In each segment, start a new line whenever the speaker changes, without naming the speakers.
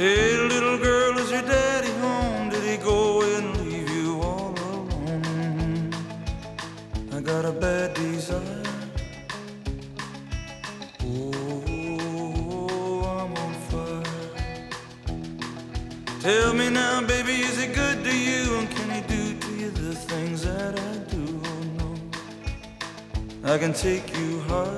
Hey, little girl, is your daddy home? Did he go away and leave you all alone? I got a bad desire. Oh, I'm on fire. Tell me now, baby, is he good to you? And can he do to you the things that I do? Oh, no, I can take you high.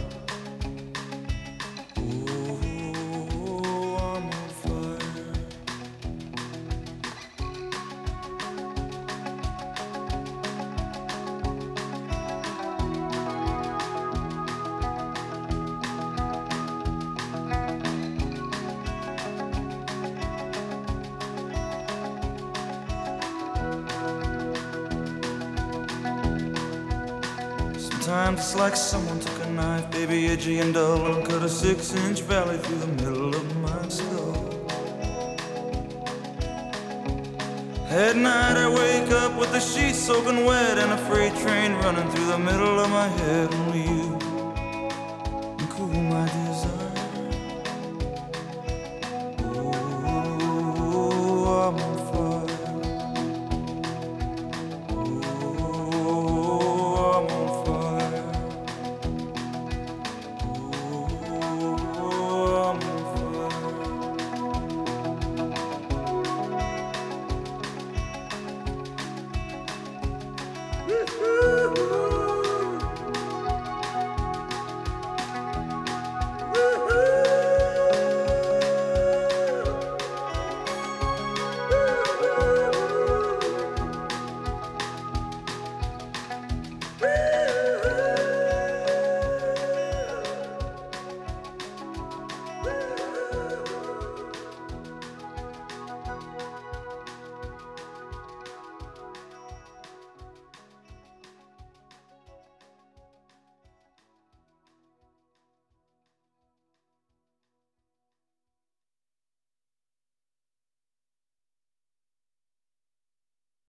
Sometimes it's like someone took a knife, baby, edgy and dull, and cut a 6-inch valley through the middle of my skull. At night I wake up with the sheets soaking wet and a freight train running through the middle of my head.